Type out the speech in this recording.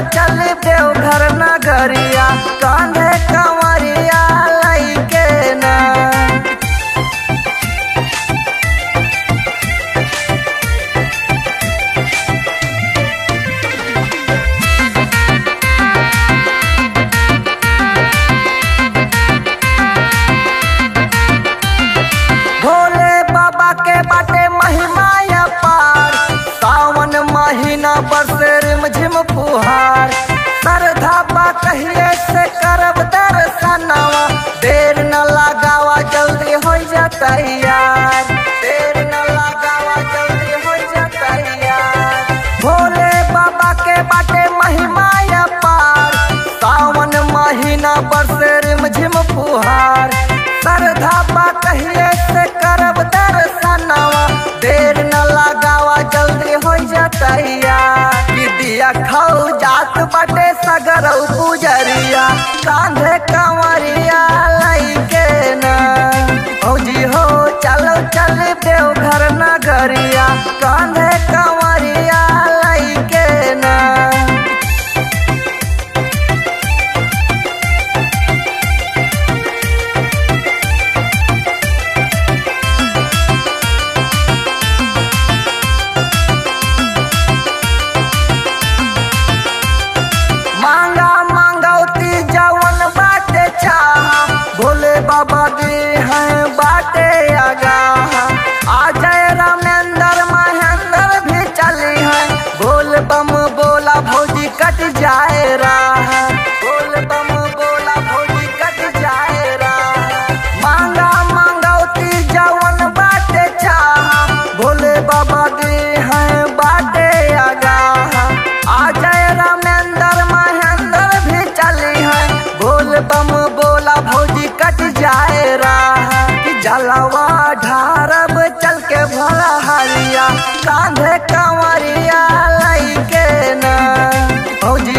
चल देवघर नगरिया, कांधे कंवरिया लइके ना। भोले बाबा के बाटे महिमा अपार, सावन महीना बरसे रिमझिम फुहार। श्रद्धा बा कहिए से करब दर्शनवा, देर न लगावा जल्दी हो जा तैयार, देर न लगावा जल्दी हो जा तैयार। भोले बाबा के बाटे महिमा अपार, सावन महीना बरसे रिमझिम फुहार। श्रद्धा बा कहिए से करब दर्शनवा, देर न लगावा जल्दी हो जा तैयार। दिया खाऊ जात बाटे सगरौ पुजरिया, कांधे कंवरिया लइके ना। फौजी हो चलो चल देवघर नगरिया, कांधे कंवरिया लइके ना। मांगा मांगौती जवन बाटे चाहा, भोले बाबा दे हैं बाटे आगा। अजय रामेंद्र महेंद्र भी चली हैं, बोल बम बोला भौजी कट जाए राह, बोल बम बोला भौजी कट जाए राह। मांगा मांगौती जवन बाटे चाहा, भोले बाबा दे हैं बाटे आगा। अजय रामेंद्र महेंद्र भी चली हैं, बोल बम बोला भौजी कट जाए राह। कि जलवा ढारब चल के भोला हरिया, कांधे कंवरिया लइके ना। भौजी